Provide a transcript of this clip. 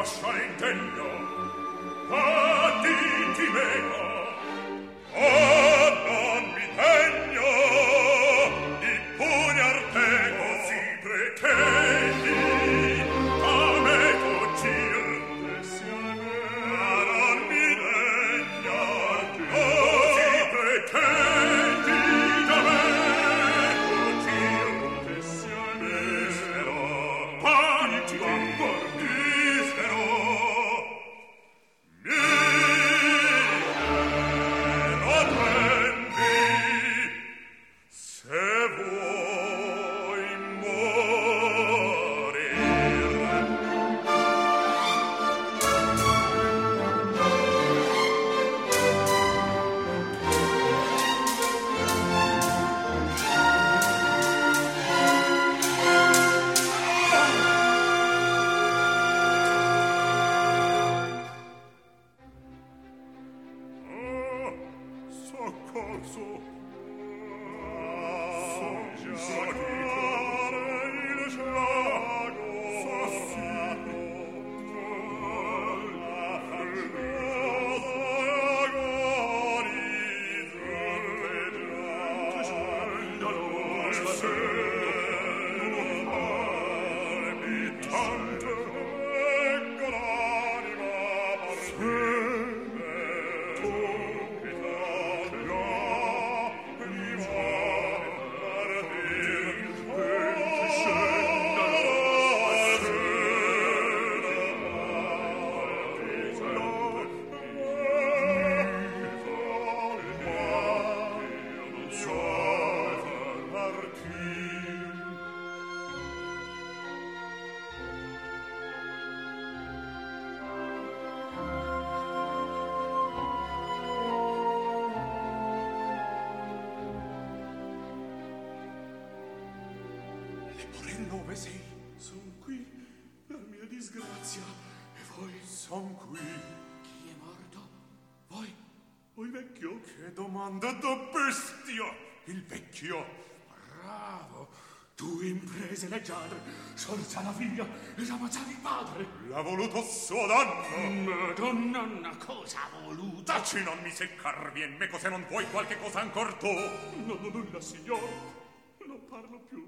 lascia l'ingegno, vatti ti mego, oh non mi degno di pugnar te così pretendi, a me fuggir, ma non mi degno così pretendi, da me fuggir, misero, panti, misero, se vuoi morir. Soccorso. Dove sei? Son qui per mia disgrazia. E voi? Son qui. Chi è morto? Voi? O il vecchio? Che domanda da bestia! Il vecchio. Bravo. Tu imprese leggiadre, sorza la figlia ed ammazzavi il padre. L'ha voluto suo danno. Madonna, cosa ha voluto? Taci, non mi seccarvi e meco se non vuoi qualche cosa ancor tu. Non nulla, signor. Non parlo più.